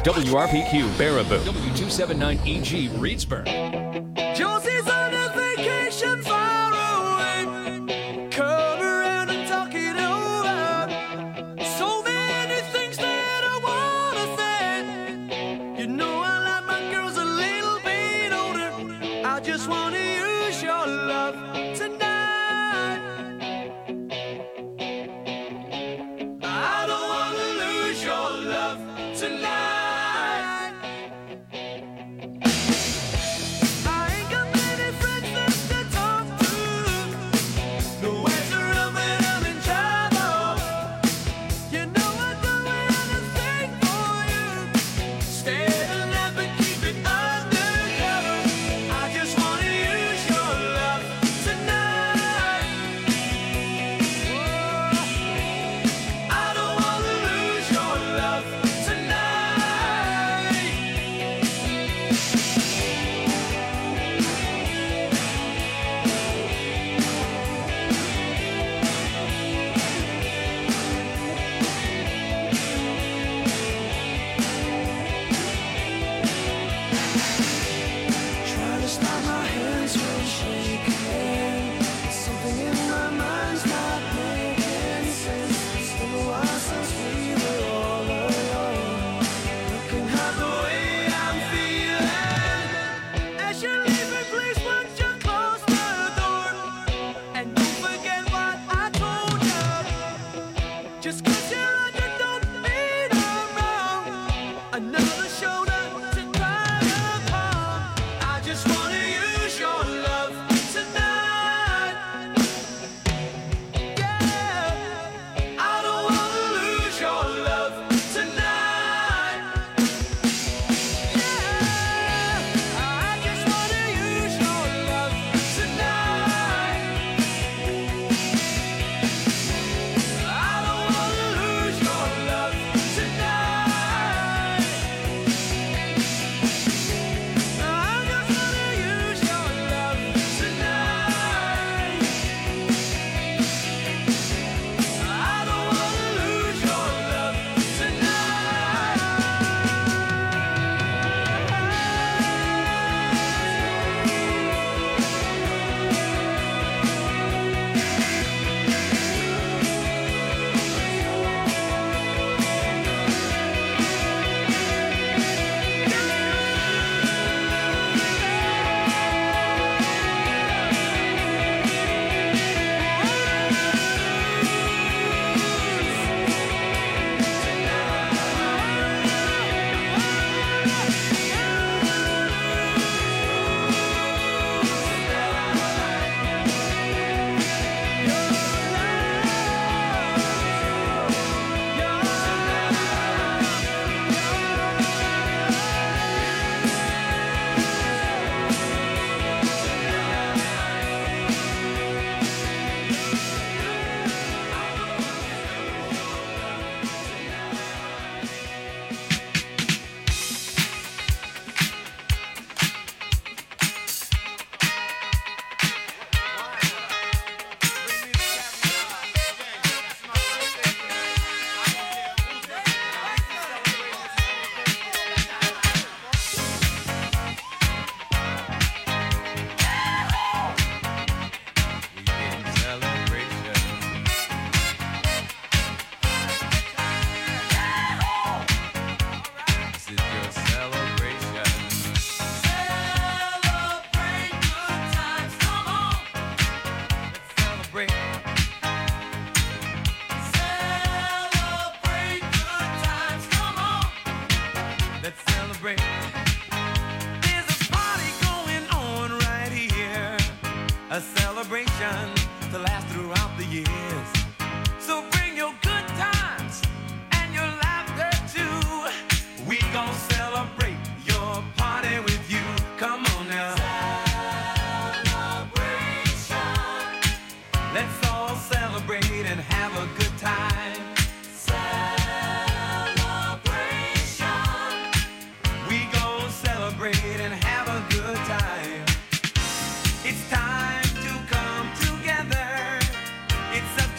WRPQ Baraboo, W279EG Reedsburg. Josie's on a vacation far away. Come around and talk it over. So many things that I wanna say. You know I like my girls a little bit older. I just wanna use your love tonight. I don't wanna lose your love tonight. It's time to come together. It's a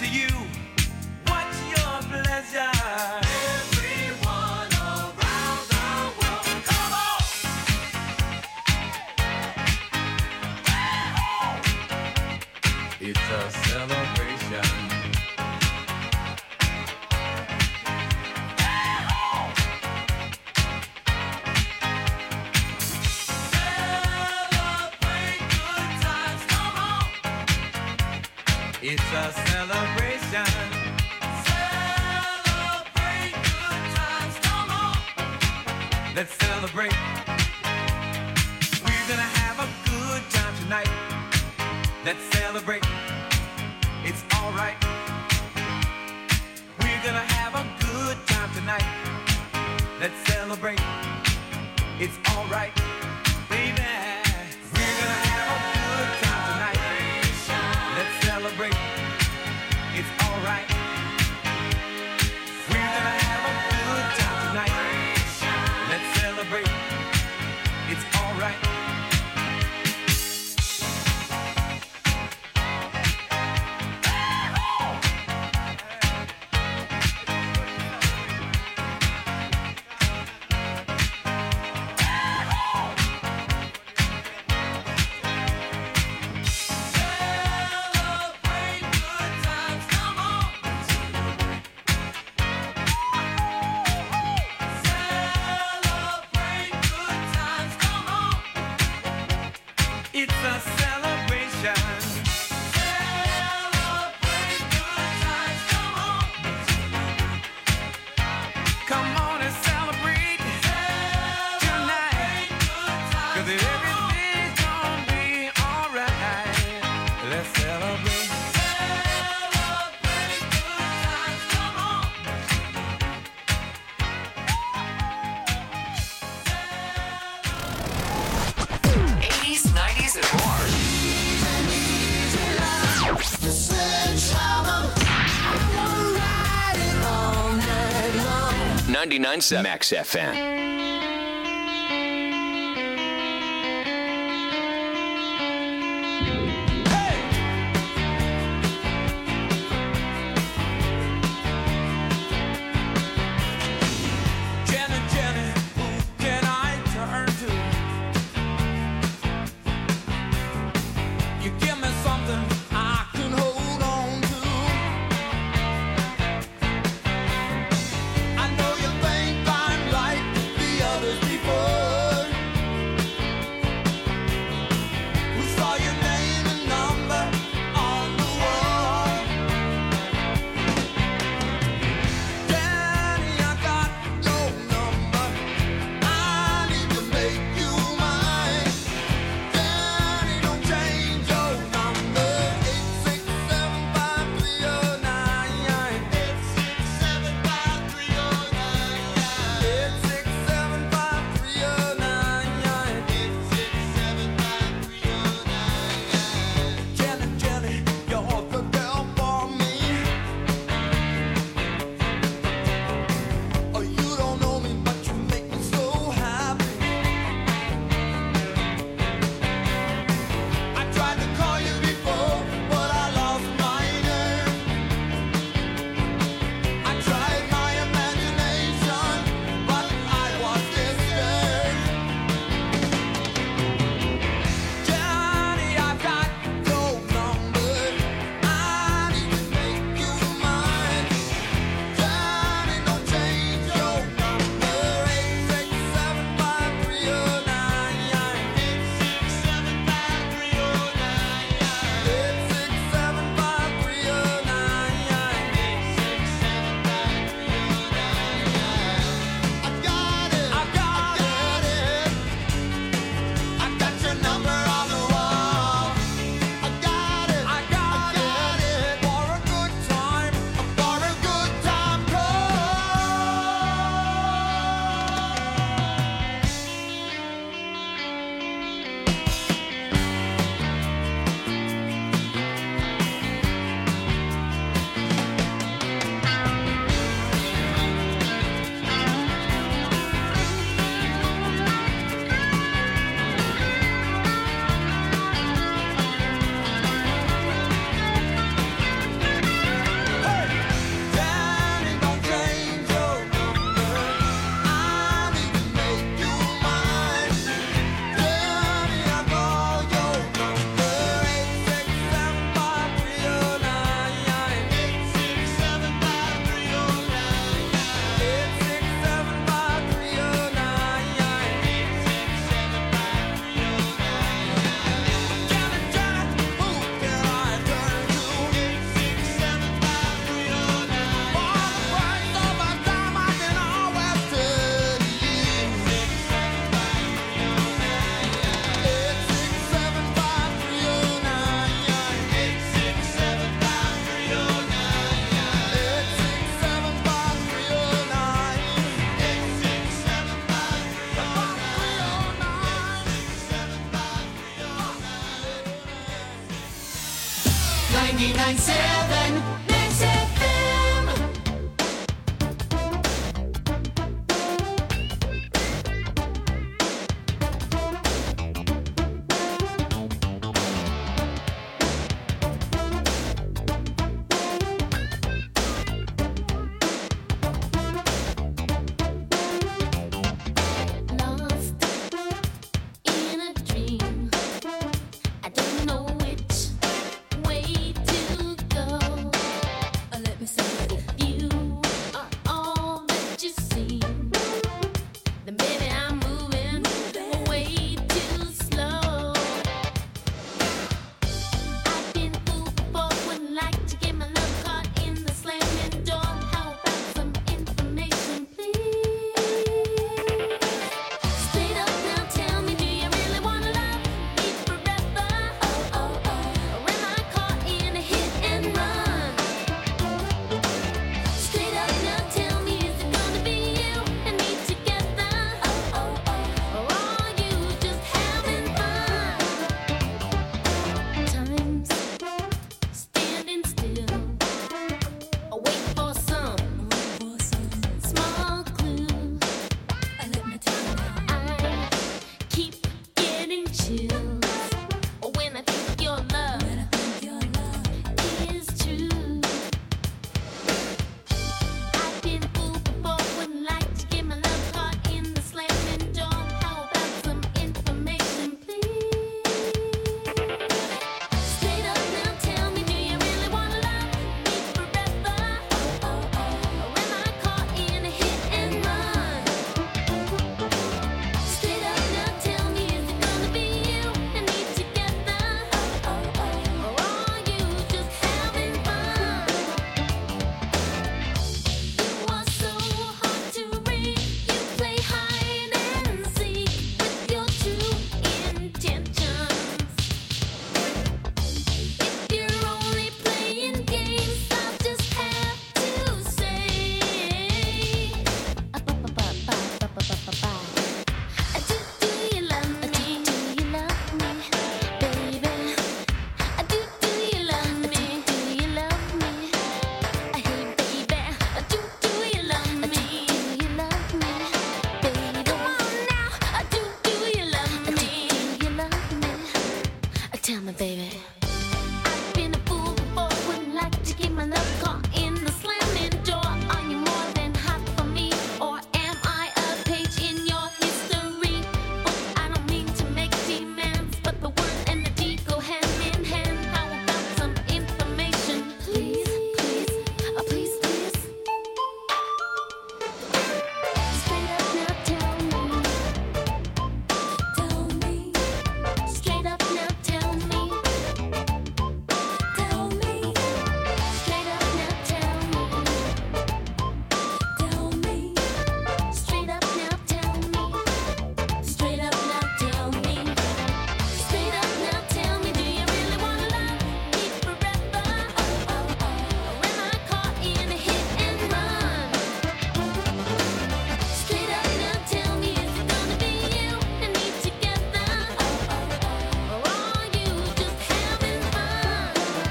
a celebration. Celebrate good times, come on. Let's celebrate. We're gonna have a good time tonight. Let's celebrate. It's alright. We're gonna have a good time tonight. Let's celebrate. It's alright. Baby, we're gonna have a good time tonight. Let's celebrate. It's alright. We're gonna have a good time tonight. Let's celebrate. It's alright. It's a celebration. Celebrate good times, come on. Come on and celebrate tonight. 'Cause everything's gonna be alright. Let's celebrate. Celebrate good times, come on. 80s, 90s, and more. 99.7 Max FM. Jenny, Jenny, who can I turn to? You give me something I can hold on to. I know you think I'm right to be 99.7 Mix FM. In a dream, I don't know which way to go. Let me say, if you are all that you seem, then baby I'm moving way too slow. I've been fooled before, wouldn't like to get my love caught in the slamming door. How about some information, please? Straight up now, tell me, do you really wanna love me forever? Or am I caught in a hit and run? Straight up now, tell me, is it gonna be you and me together? Or are you just having fun? Time's standing still, wait for some small clue. Let me tell you now, I keep getting chills when I think your love is true. I've been fooled before, wouldn't like to get my love caught in the slamming door. How about some information, please? Straight up now, tell me, do you really wanna love me forever? Or am I caught in a hit and run? Straight up now, tell me, is it gonna be you and me together? Or are you just having fun? You are so hard to read. You play hide and seek with your true intentions. If you're only playing games, I'll just have to say, do you love me? Do you love me, baby? Do you love me? Do you love me? Hey, baby, do you love me? Do you love me, baby? Come on now, do you love me? Do you love me? Tell me, baby. I've been a fool before, wouldn't like to get my love caught in the slamming door. Are you more than hot for me, or am I a page in your history book? I don't mean to make demands, but the word and the deed go hand in hand. How about some information, please, please, please, please? Straight up now, tell me. Straight up now, tell me. Straight up now, tell me. Straight up now, tell me. Straight up now, tell me. Straight up now, tell me, do you really wanna love me forever? Or am I caught in a hit and run? Straight up now, tell me, is it gonna be you and me together? Or are you just having fun?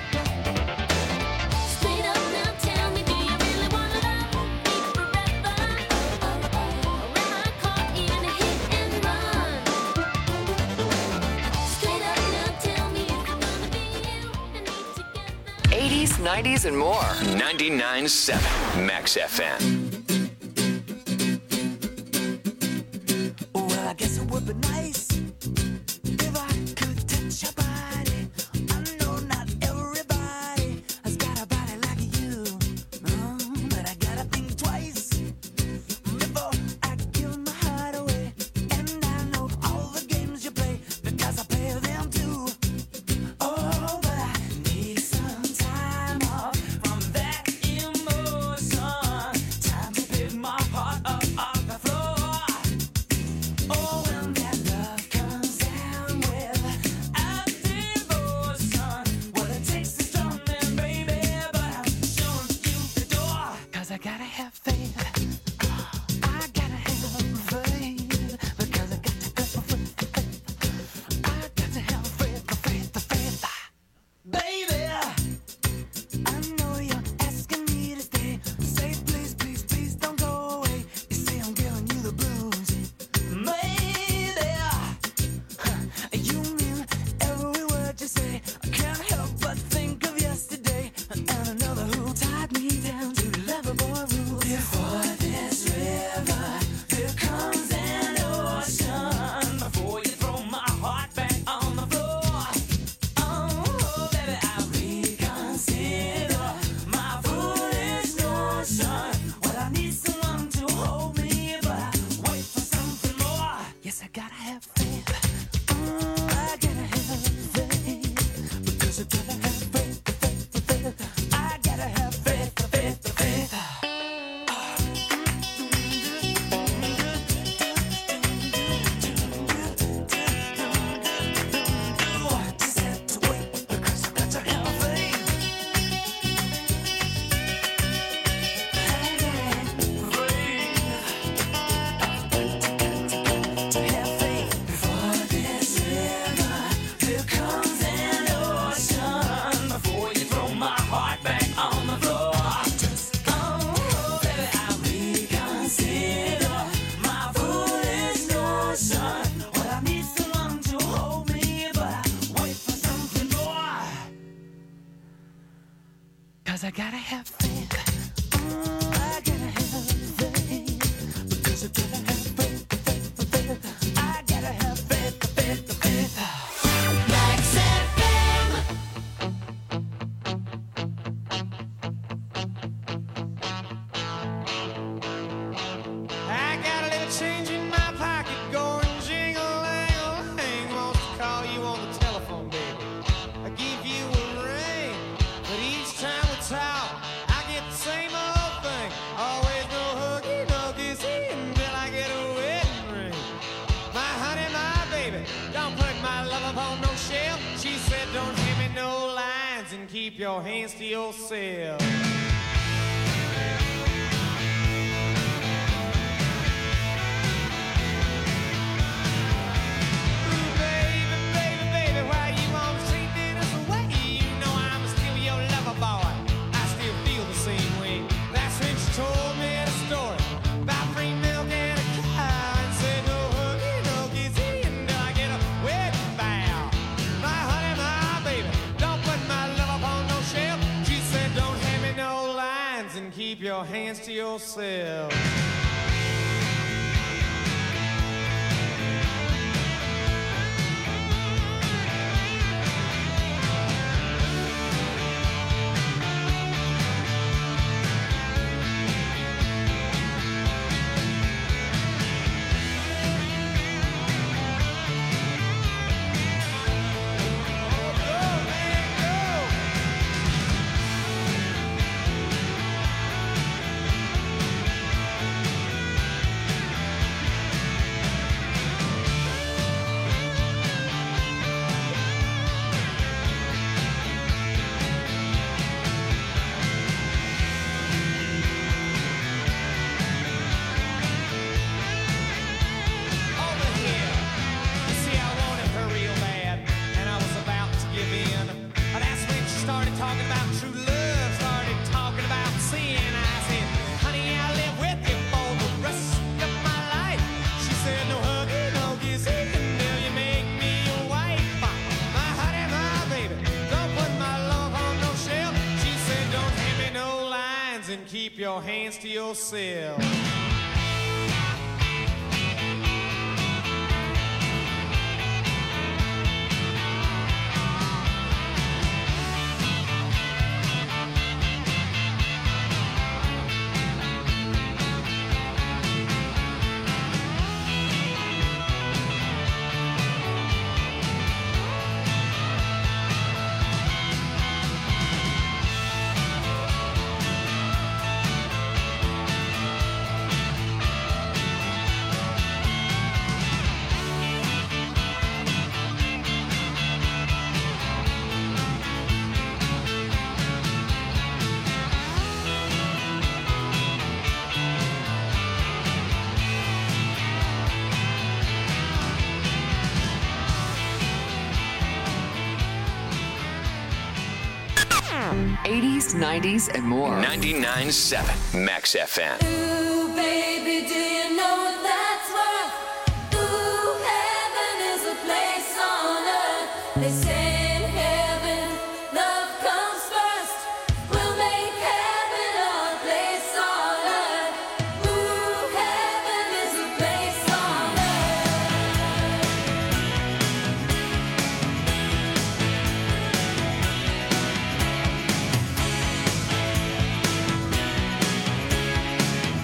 Straight up now, tell me, do you really wanna love me forever? Or am I caught in a hit and run? Straight up now, tell me, is it gonna be you and me together? 80s, 90s, and more. 99.7 Max FM. Well, I guess it would be nice if I could touch your body. I know not everybody has got a body like you, but I gotta think twice before I give my heart away. And I know all the games you play because I play them too. Oh, but I need some time off from that emotion. gotta have faith. I gotta have faith. Because I gotta have faith. I gotta have faith. Just have to wait because I got to have faith. To have faith before this river becomes an ocean. Before you throw my heart back on the floor, just baby, I reconsider my foolish notion. Well, I need someone to hold me, but I wait for something more. 'Cause I gotta have faith. I gotta have faith. Because I gotta have faith. I gotta have faith. Max FM. I got a little change in my pocket going jingle-lang-a-lang. Wants to call you on the telephone, baby. I give you a ring, but each time we talk, I get the same old thing. Always no huggy, no kissy until I get a wedding ring. My honey, my baby, don't put my love upon no shelf. She said, don't give me no lines and keep your hands to yourself. Ooh, baby, why you always treating us away? You know I'm still your lover boy. I still feel the same way. That's when she told me the story about free milk and a cow, and said no huggy, no kissy until I get a wedding vow. My honey, my baby, don't put my love upon no shelf. She said don't hand me no lines and keep your hands to yourself. Over here. You see, I wanted her real bad, and I was about to give in. But that's when she started talking about true love, started talking about sin. I said, honey, I'll live with you for the rest of my life. She said, no huggy, no kissy until you make me your wife. My honey, my baby, don't put my love on no shelf. She said, don't hand me no lines and keep your hands to yourself. '80s, '90s, and more. 99.7 Max FM. Ooh, baby, do you know what that's worth? Ooh, heaven is a place on earth. They say in heaven, love comes first. We'll make heaven our place on earth. Ooh, heaven is a place on earth.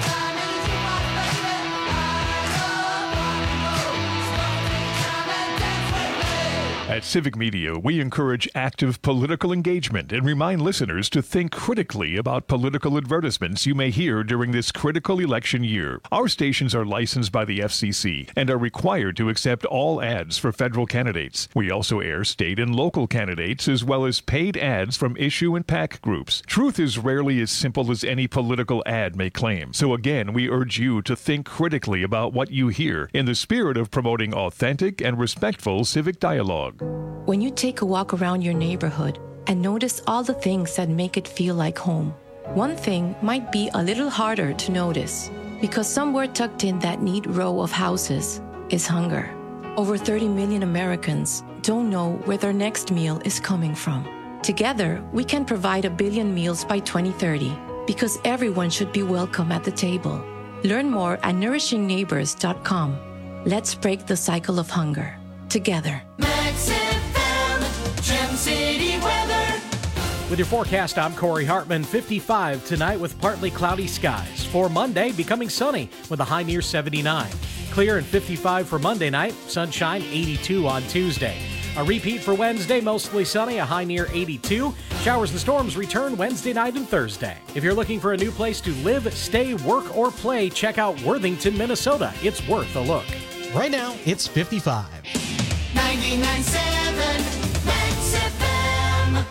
time in the jukebox, baby. I love rock and roll. So take time and dance with me. At Civic Media, we encourage active political engagement and remind listeners to think critically about political advertisements you may hear during this critical election year. Our stations are licensed by the FCC and are required to accept all ads for federal candidates. We also air state and local candidates as well as paid ads from issue and PAC groups. Truth is rarely as simple as any political ad may claim. So again, we urge you to think critically about what you hear in the spirit of promoting authentic and respectful civic dialogue. When you take a walk around your neighborhood and notice all the things that make it feel like home, one thing might be a little harder to notice because somewhere tucked in that neat row of houses is hunger. Over 30 million Americans don't know where their next meal is coming from. Together, we can provide 1 billion meals by 2030 because everyone should be welcome at the table. Learn more at nourishingneighbors.com. Let's break the cycle of hunger together. Max FM, Gem City weather. With your forecast, I'm Corey Hartman. 55 tonight with partly cloudy skies. For Monday, becoming sunny with a high near 79. Clear and 55 for Monday night. Sunshine, 82 on Tuesday. A repeat for Wednesday, mostly sunny, a high near 82. Showers and storms return Wednesday night and Thursday. If you're looking for a new place to live, stay, work, or play, check out Worthington, Minnesota. It's worth a look. Right now, it's 55. 99.7 Max FM.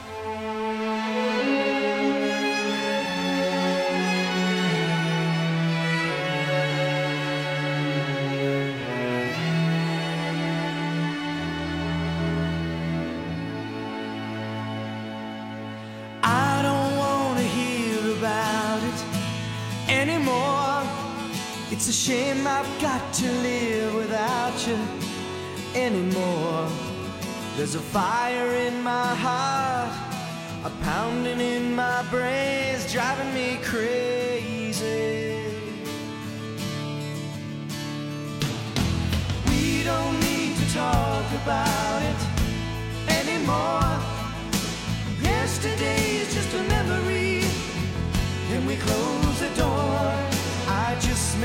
I don't want to hear about it anymore. It's a shame I've got to live without you anymore. There's a fire in my heart, a pounding in my brains, driving me crazy. We don't need to talk about it anymore. Yesterday is just a memory, and we close the door. I just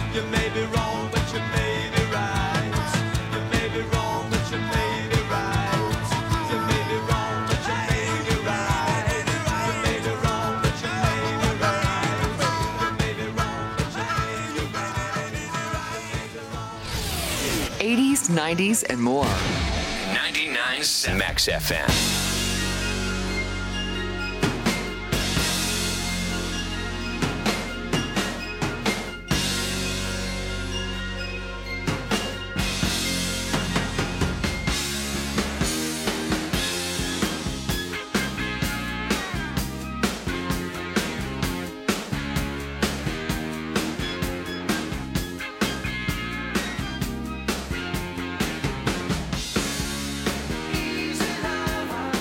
You may be wrong, but you may be right. You may be wrong, but you may be right. You may be wrong, but you may be right. You may be wrong, but you may be right. You may be wrong, but you may be right. 80s, 90s, and more. 99.7 Max FM. Easy now.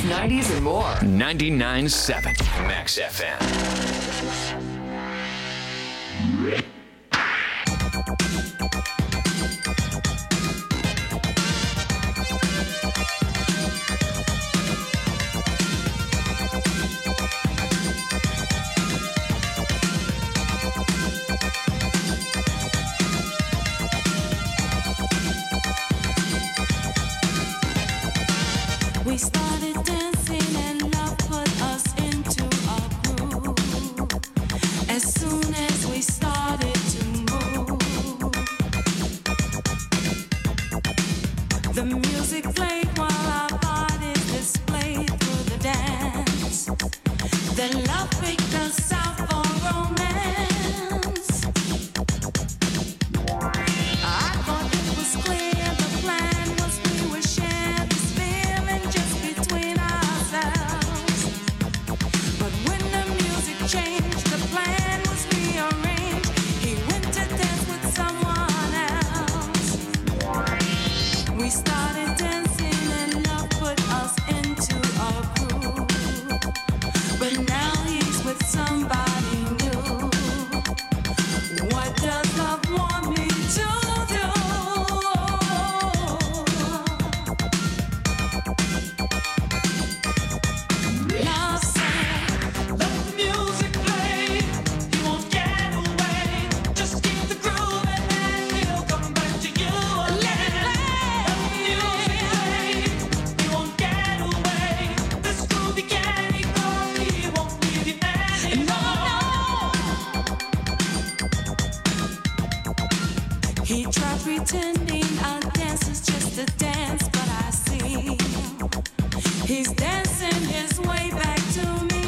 It's 90s and more. 99.7 Max FM. We started dancing and love put us into a groove. As soon as we started to move, the music played while our bodies displayed through the dance. Then love picked us out for romance. I thought it was clear the plan was we would share this feeling just between ourselves. But when the music changed, the plan was rearranged. He went to dance with someone else. We started dancing and love put us into a groove. But now he's with somebody new. What does love want me to do? Love said, let the music play. You won't get away. Just keep the groove and then he'll come back to you again. Let the music play. You won't get away. This groove he can't ignore. He won't leave you anymore. He tried pretending our dance is just a dance, but I see he's dancing his way back to me.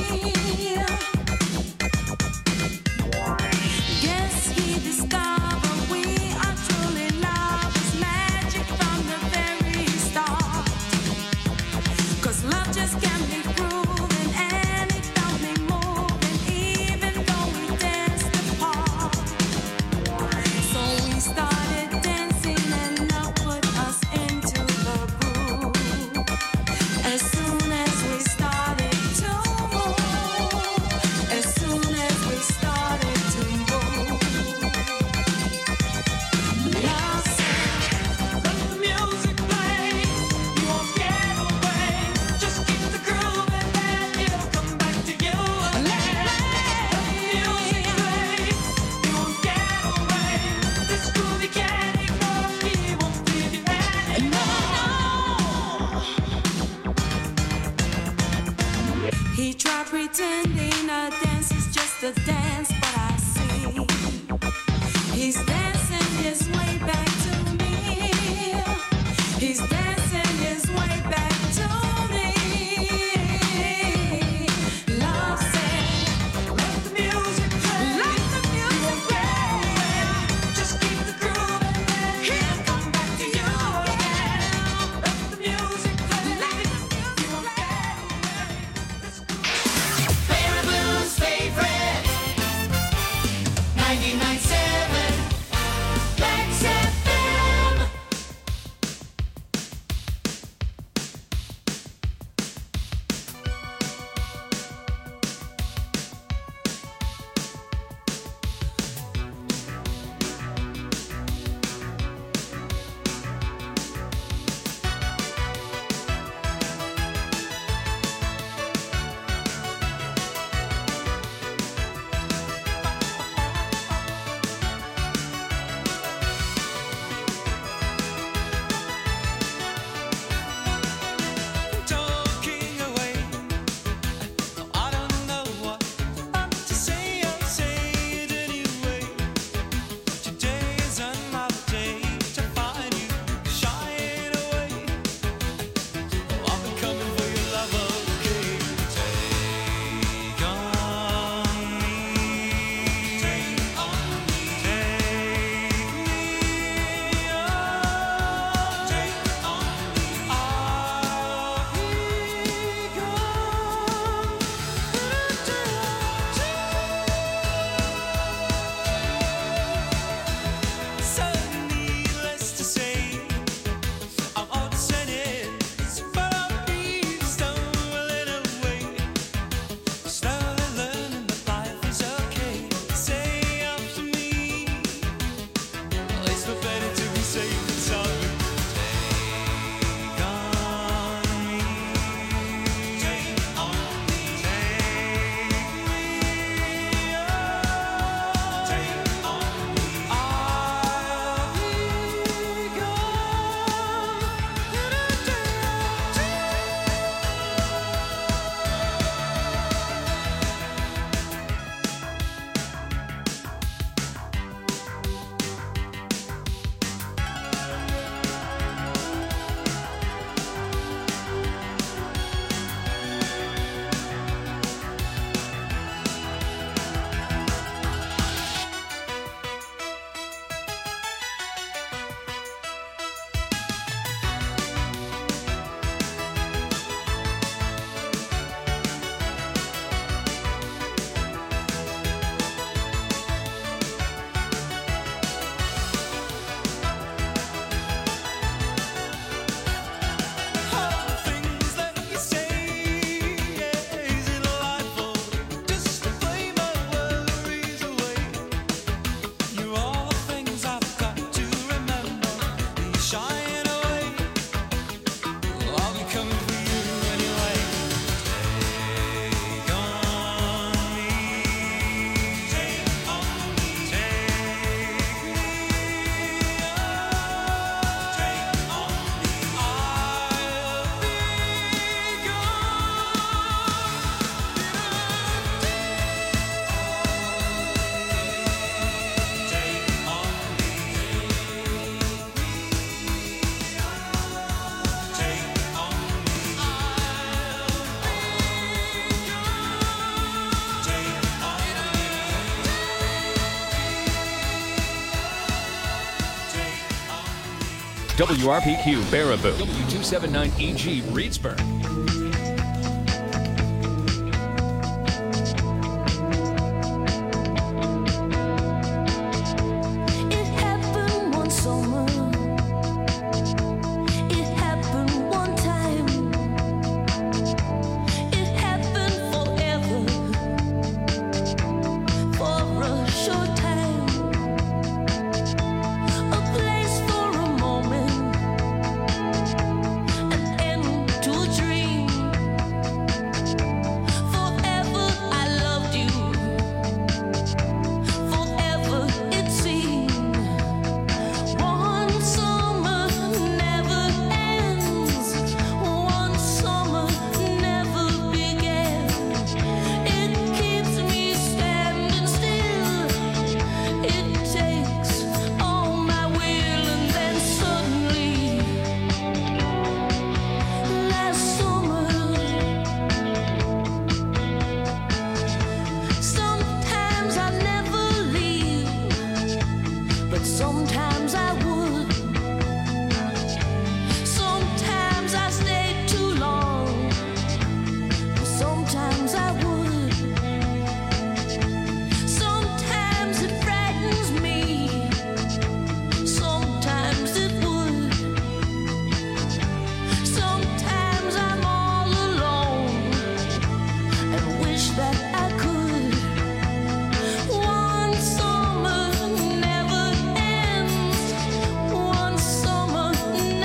Guess he discovered we are truly lovers, magic from the very start. 'Cause love just can't be proven, and it got me moving, even though we danced apart. So we started dancing and love put us into the groove. As soon as we started to move, as soon as we started to move, love said, let the music play. You won't get away. Just keep the groove and then he'll come back to you again. Let the music play. You won't get away. This groove he can't ignore. He won't leave you anymore. He tried pretending a dance is just a dance, but I see he's dancing his way back to me. He's dancing his way back to me. Love said, let the music play. Let the music play. Just keep the groove and then he'll come back to you again. Let the music play. Let the music play. Favorite Blues favorite. WRPQ Baraboo, W279EG Reedsburg.